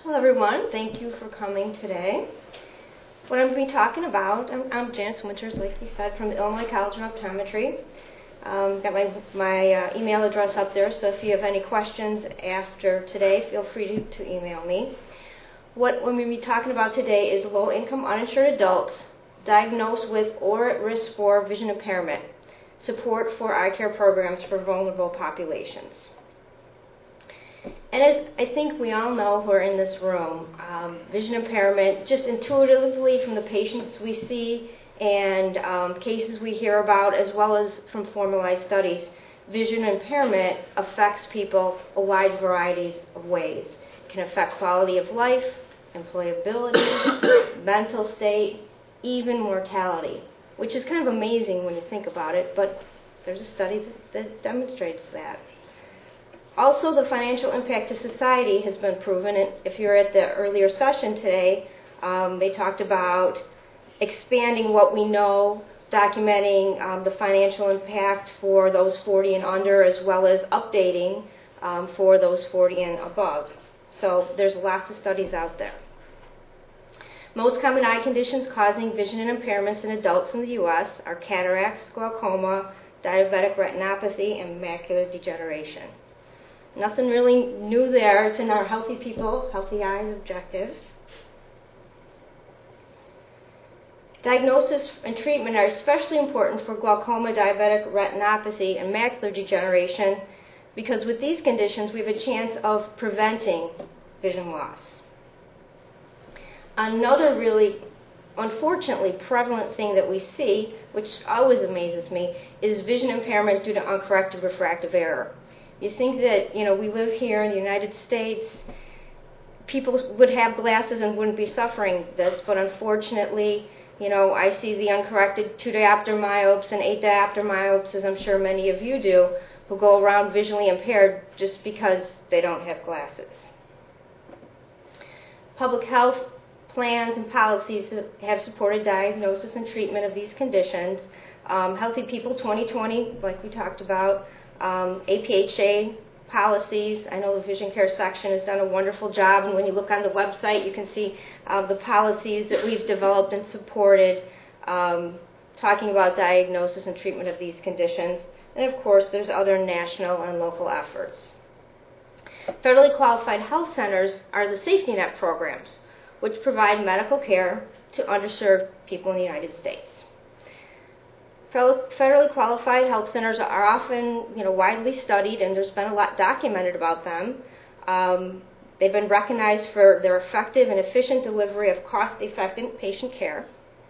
Hello everyone, thank you for coming today. What I'm going to be talking about, I'm Janice Winters, like we said, from the Illinois College of Optometry. Got my email address up there, so if you have any questions after today, feel free to email me. What we're going to be talking about today is low-income uninsured adults diagnosed with or at risk for vision impairment, support for eye care programs for vulnerable populations. And as I think we all know who are in this room, vision impairment, just intuitively from the patients we see and cases we hear about, as well as from formalized studies, vision impairment affects people a wide variety of ways. It can affect quality of life, employability, mental state, even mortality, which is kind of amazing when you think about it, but there's a study that demonstrates that. Also, the financial impact to society has been proven, and if you're at the earlier session today, they talked about expanding what we know, documenting the financial impact for those 40 and under, as well as updating for those 40 and above. So there's lots of studies out there. Most common eye conditions causing vision impairments in adults in the U.S. are cataracts, glaucoma, diabetic retinopathy, and macular degeneration. Nothing really new there. It's in our Healthy People, Healthy Eyes objectives. Diagnosis and treatment are especially important for glaucoma, diabetic retinopathy, and macular degeneration because with these conditions we have a chance of preventing vision loss. Another really unfortunately prevalent thing that we see, which always amazes me, is vision impairment due to uncorrected refractive error. You think that, we live here in the United States, people would have glasses and wouldn't be suffering this, but unfortunately, I see the uncorrected 2 diopter myopes and 8 diopter myopes, as I'm sure many of you do, who go around visually impaired just because they don't have glasses. Public health plans and policies have supported diagnosis and treatment of these conditions. Healthy People 2020, like we talked about, APHA policies. I know the Vision Care section has done a wonderful job, and when you look on the website, you can see the policies that we've developed and supported, talking about diagnosis and treatment of these conditions. And of course, there's other national and local efforts. Federally qualified health centers are the safety net programs, which provide medical care to underserved people in the United States. Federally qualified health centers are often, widely studied, and there's been a lot documented about them. They've been recognized for their effective and efficient delivery of cost-effective patient care.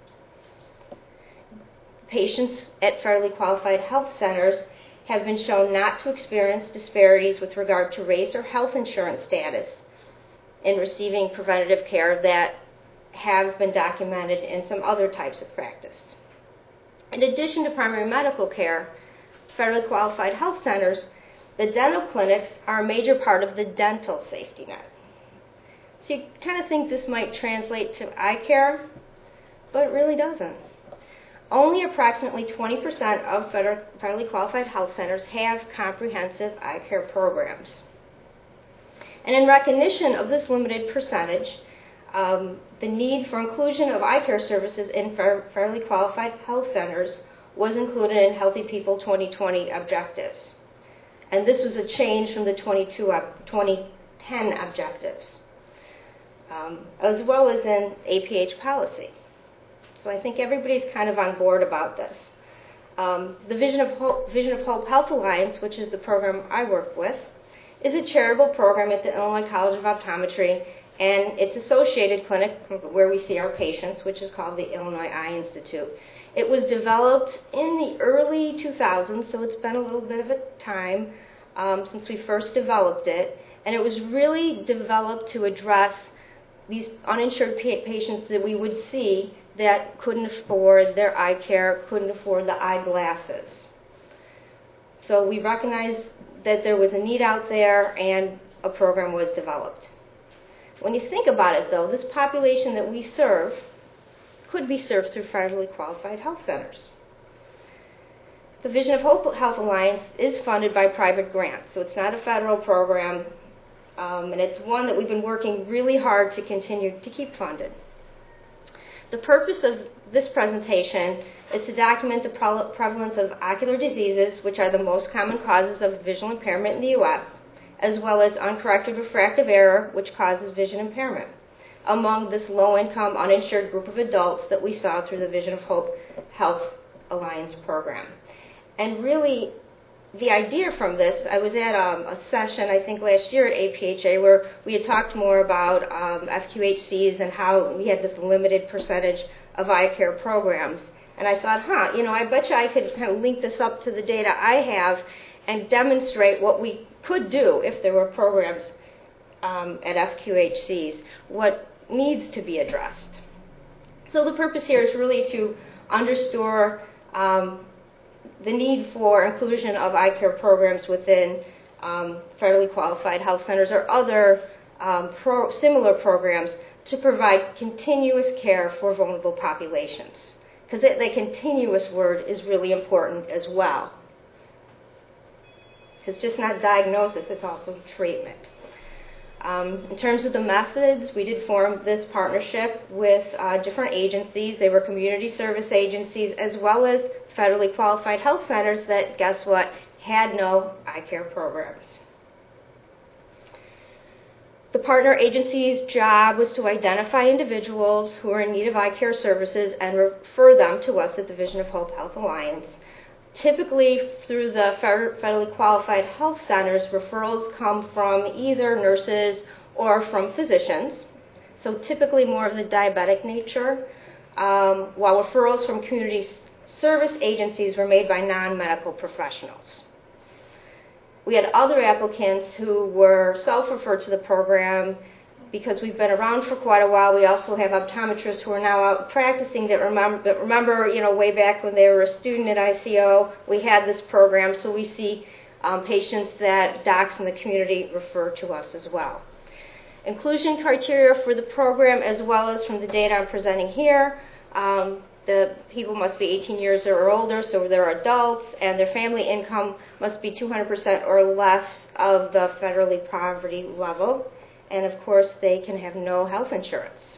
Patients at federally qualified health centers have been shown not to experience disparities with regard to race or health insurance status in receiving preventative care that have been documented in some other types of practice. In addition to primary medical care, federally qualified health centers, the dental clinics are a major part of the dental safety net. So you kind of think this might translate to eye care, but it really doesn't. Only approximately 20% of federally qualified health centers have comprehensive eye care programs. And in recognition of this limited percentage, the need for inclusion of eye care services in federally qualified health centers was included in Healthy People 2020 objectives. And this was a change from the 2010 objectives, as well as in APH policy. So I think everybody's kind of on board about this. The Vision of Hope Health Alliance, which is the program I work with, is a charitable program at the Illinois College of Optometry and its associated clinic where we see our patients, which is called the Illinois Eye Institute. It was developed in the early 2000s, so it's been a little bit of a time since we first developed it, and it was really developed to address these uninsured patients that we would see that couldn't afford their eye care, couldn't afford the eyeglasses. So we recognized that there was a need out there, and a program was developed. When you think about it, though, this population that we serve could be served through federally qualified health centers. The Vision of Hope Health Alliance is funded by private grants, so it's not a federal program. And it's one that we've been working really hard to continue to keep funded. The purpose of this presentation is to document the prevalence of ocular diseases, which are the most common causes of visual impairment in the U.S., as well as uncorrected refractive error, which causes vision impairment, among this low-income, uninsured group of adults that we saw through the Vision of Hope Health Alliance program. And really, the idea from this, I was at a session, I think last year at APHA, where we had talked more about FQHCs and how we had this limited percentage of eye care programs. And I thought, I bet you I could kind of link this up to the data I have and demonstrate what we could do if there were programs at FQHCs, what needs to be addressed. So the purpose here is really to underscore the need for inclusion of eye care programs within federally qualified health centers or other similar programs to provide continuous care for vulnerable populations. Because the continuous word is really important as well. It's just not diagnosis, it's also treatment. In terms of the methods, we did form this partnership with different agencies. They were community service agencies as well as federally qualified health centers that, guess what, had no eye care programs. The partner agency's job was to identify individuals who are in need of eye care services and refer them to us at the Vision of Hope Health Alliance. Typically, through the federally qualified health centers, referrals come from either nurses or from physicians, so typically more of the diabetic nature, while referrals from community service agencies were made by non-medical professionals. We had other applicants who were self-referred to the program because we've been around for quite a while. We also have optometrists who are now out practicing that remember, way back when they were a student at ICO, we had this program, so we see patients that docs in the community refer to us as well. Inclusion criteria for the program, as well as from the data I'm presenting here, the people must be 18 years or older, so they're adults, and their family income must be 200% or less of the federally poverty level. And of course, they can have no health insurance.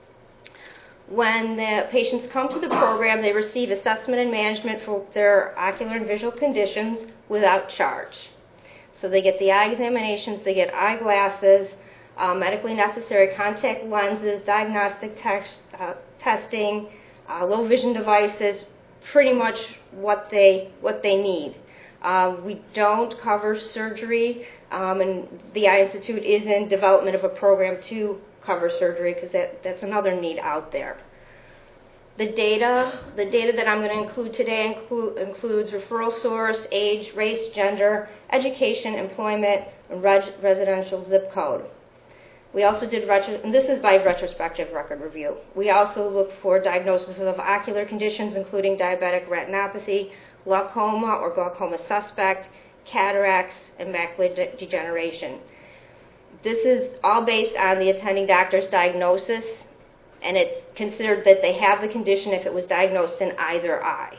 When the patients come to the program, they receive assessment and management for their ocular and visual conditions without charge. So they get the eye examinations, they get eyeglasses, medically necessary contact lenses, diagnostic testing, low vision devices, pretty much what they need. We don't cover surgery, and the Eye Institute is in development of a program to cover surgery because that's another need out there. The data that I'm going to include today includes referral source, age, race, gender, education, employment, and residential zip code. We also did, and this is by retrospective record review. We also look for diagnosis of ocular conditions, including diabetic retinopathy, glaucoma or glaucoma suspect, cataracts, and macular degeneration. This is all based on the attending doctor's diagnosis, and it's considered that they have the condition if it was diagnosed in either eye.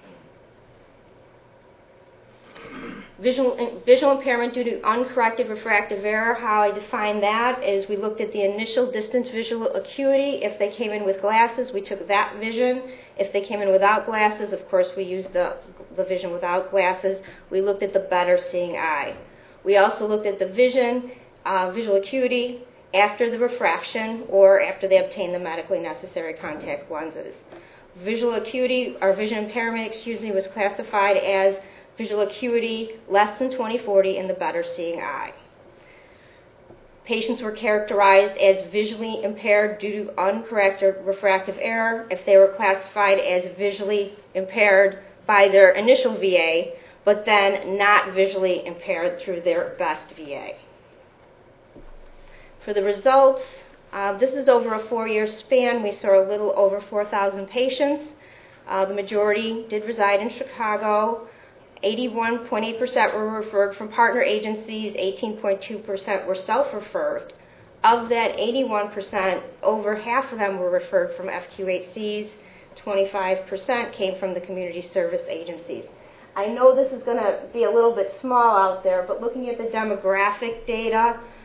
Visual impairment due to uncorrected refractive error, how I define that is we looked at the initial distance visual acuity. If they came in with glasses, we took that vision. If they came in without glasses, of course, we used the vision without glasses. We looked at the better seeing eye. We also looked at the visual acuity after the refraction or after they obtained the medically necessary contact lenses. Visual acuity, or vision impairment, was classified as visual acuity less than 20/40 in the better seeing eye. Patients were characterized as visually impaired due to uncorrected refractive error if they were classified as visually impaired by their initial VA, but then not visually impaired through their best VA. For the results, this is over a 4-year span. We saw a little over 4,000 patients. The majority did reside in Chicago. 81.8% were referred from partner agencies, 18.2% were self-referred. Of that 81%, over half of them were referred from FQHCs, 25% came from the community service agencies. I know this is going to be a little bit small out there, but looking at the demographic data,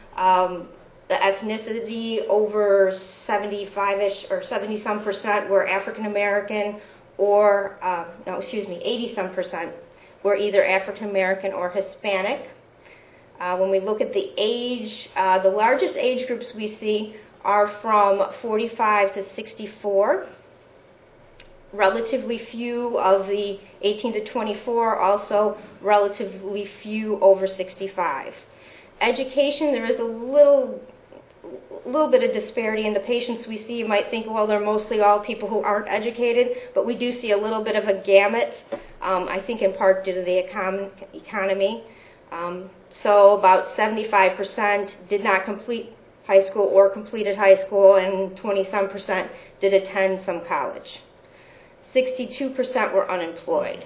The ethnicity, over 75-ish or 70-some% were African American, or 80-some% were either African American or Hispanic. When we look at the age, the largest age groups we see are from 45 to 64. Relatively few of the 18 to 24, also relatively few over 65. Education, there is a little bit of disparity in the patients we see. You might think, well, they're mostly all people who aren't educated, but we do see a little bit of a gamut, I think in part due to the economy. So about 75% did not complete high school or completed high school, and 20-some% did attend some college. 62% were unemployed.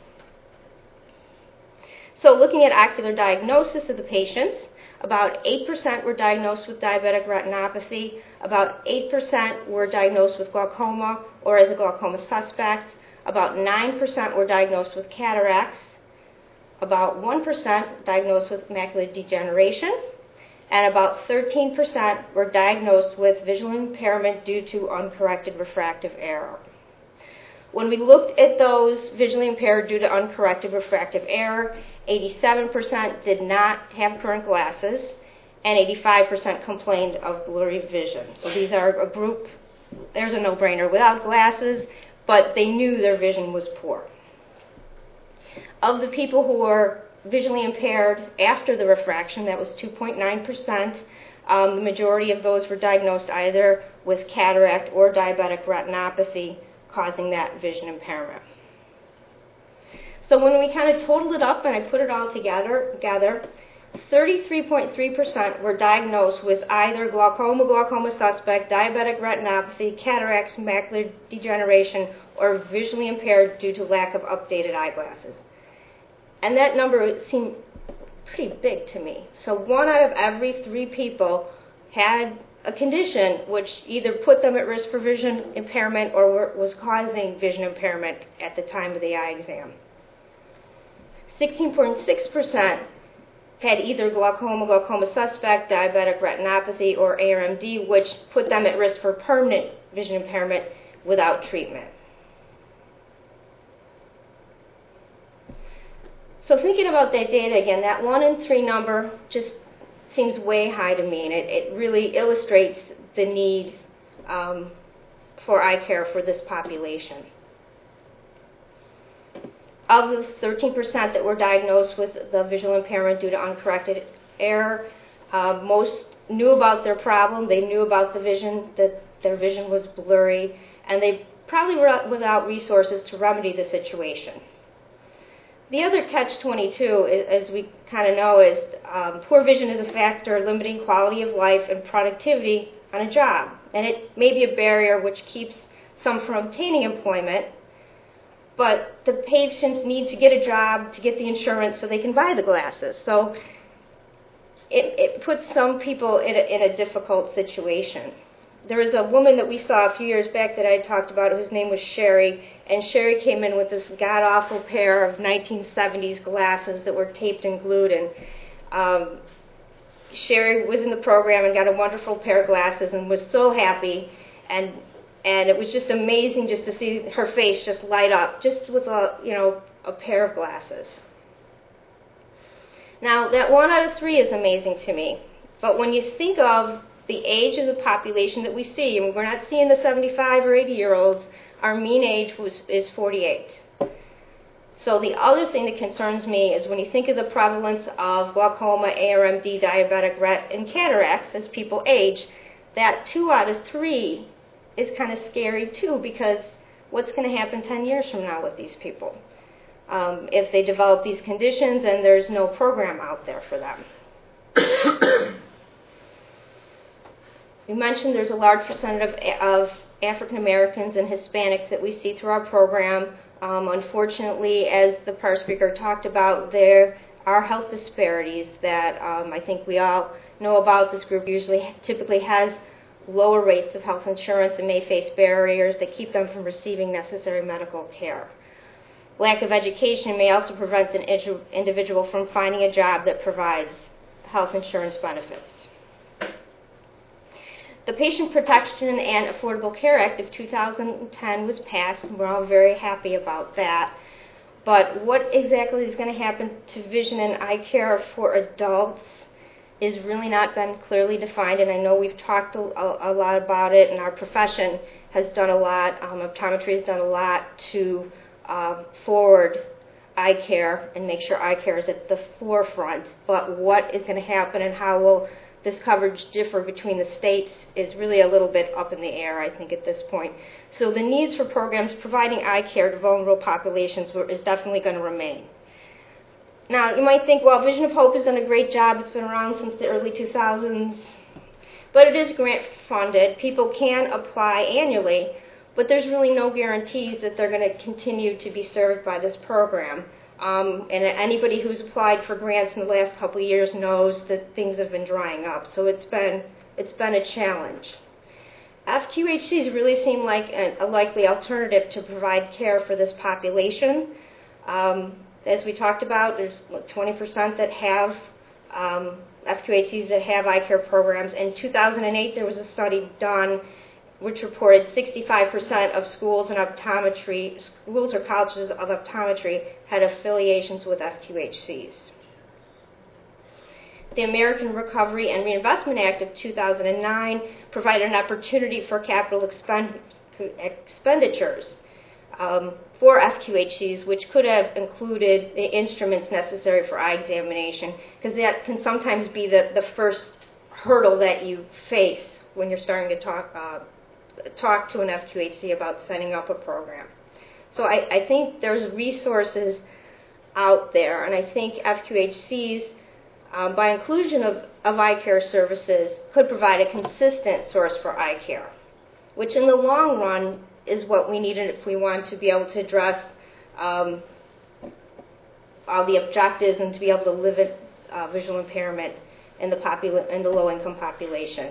So looking at ocular diagnosis of the patients, about 8% were diagnosed with diabetic retinopathy, about 8% were diagnosed with glaucoma or as a glaucoma suspect, about 9% were diagnosed with cataracts, about 1% diagnosed with macular degeneration, and about 13% were diagnosed with visual impairment due to uncorrected refractive error. When we looked at those visually impaired due to uncorrected refractive error, 87% did not have current glasses, and 85% complained of blurry vision. So these are a group, there's a no-brainer, without glasses, but they knew their vision was poor. Of the people who were visually impaired after the refraction, that was 2.9%. The majority of those were diagnosed either with cataract or diabetic retinopathy, causing that vision impairment. So when we kind of totaled it up and I put it all together, 33.3% were diagnosed with either glaucoma suspect, diabetic retinopathy, cataracts, macular degeneration, or visually impaired due to lack of updated eyeglasses. And that number seemed pretty big to me. So 1 out of every 3 people had a condition which either put them at risk for vision impairment or was causing vision impairment at the time of the eye exam. 16.6% had either glaucoma suspect, diabetic retinopathy, or ARMD, which put them at risk for permanent vision impairment without treatment. So thinking about that data again, that 1 in 3 number just seems way high to me, and it really illustrates the need for eye care for this population. Of the 13% that were diagnosed with the visual impairment due to uncorrected error, most knew about their problem. They knew about the vision, that their vision was blurry, and they probably were without resources to remedy the situation. The other catch-22, as we kind of know, is poor vision is a factor limiting quality of life and productivity on a job. And it may be a barrier which keeps some from obtaining employment, but the patients need to get a job to get the insurance so they can buy the glasses. So it puts some people in a difficult situation. There was a woman that we saw a few years back that I talked about, whose name was Sherry, and Sherry came in with this god-awful pair of 1970s glasses that were taped and glued, and Sherry was in the program and got a wonderful pair of glasses and was so happy, and it was just amazing just to see her face just light up, just with a pair of glasses. Now, that 1 out of 3 is amazing to me, but when you think of the age of the population that we see, and we're not seeing the 75 or 80-year-olds, our mean age is 48. So the other thing that concerns me is when you think of the prevalence of glaucoma, ARMD, diabetic ret, and cataracts as people age, that 2 out of 3 is kind of scary too, because what's going to happen 10 years from now with these people if they develop these conditions and there's no program out there for them? We mentioned there's a large percentage of African Americans and Hispanics that we see through our program. Unfortunately, as the prior speaker talked about, there are health disparities that I think we all know about. This group typically has lower rates of health insurance and may face barriers that keep them from receiving necessary medical care. Lack of education may also prevent an individual from finding a job that provides health insurance benefits. The Patient Protection and Affordable Care Act of 2010 was passed, and we're all very happy about that. But what exactly is going to happen to vision and eye care for adults is really not been clearly defined, and I know we've talked a lot about it, and our profession has done a lot, optometry has done a lot to forward eye care and make sure eye care is at the forefront. But what is going to happen and how will this coverage differ between the states is really a little bit up in the air, I think, at this point. So the needs for programs providing eye care to vulnerable populations is definitely going to remain. Now, you might think, well, Vision of Hope has done a great job. It's been around since the early 2000s. But it is grant funded. People can apply annually, but there's really no guarantees that they're going to continue to be served by this program. And anybody who's applied for grants in the last couple of years knows that things have been drying up. So it's been a challenge. FQHCs really seem like a likely alternative to provide care for this population. As we talked about, there's 20% that have FQHCs that have eye care programs. In 2008, there was a study done which reported 65% of schools or colleges of optometry had affiliations with FQHCs. The American Recovery and Reinvestment Act of 2009 provided an opportunity for capital expenditures for FQHCs, which could have included the instruments necessary for eye examination, because that can sometimes be the first hurdle that you face when you're starting to talk to an FQHC about setting up a program. So I think there's resources out there, and I think FQHCs, by inclusion of eye care services, could provide a consistent source for eye care, which in the long run is what we need if we want to be able to address all the objectives and to be able to limit visual impairment in the low-income population.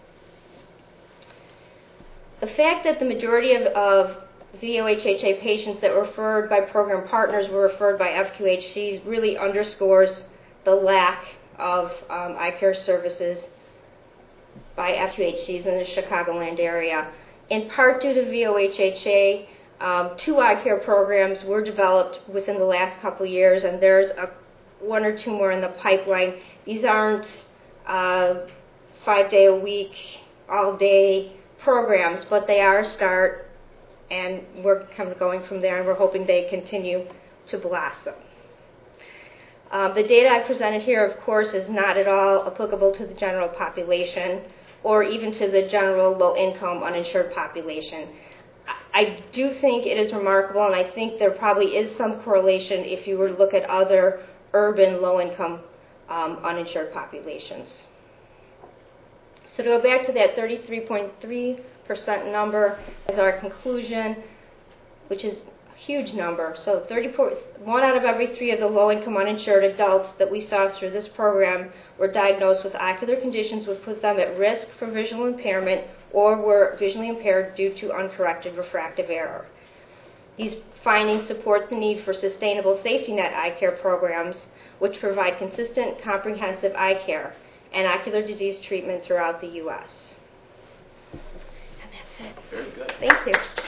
The fact that the majority of VOHHA patients that were referred by program partners were referred by FQHCs really underscores the lack of eye care services by FQHCs in the Chicagoland area. In part due to VOHHA, 2 eye care programs were developed within the last couple of years, and there's 1 or 2 more in the pipeline. These aren't 5-day-a-week, all-day programs, but they are a start, and we're kind of going from there, and we're hoping they continue to blossom. The data I presented here, of course, is not at all applicable to the general population or even to the general low-income uninsured population. I do think it is remarkable, and I think there probably is some correlation if you were to look at other urban low-income uninsured populations. So to go back to that 33.3% number as our conclusion, which is a huge number. So 1 out of every 3 of the low-income uninsured adults that we saw through this program were diagnosed with ocular conditions which put them at risk for visual impairment or were visually impaired due to uncorrected refractive error. These findings support the need for sustainable safety net eye care programs which provide consistent, comprehensive eye care and ocular disease treatment throughout the U.S. And that's it. Very good. Thank you.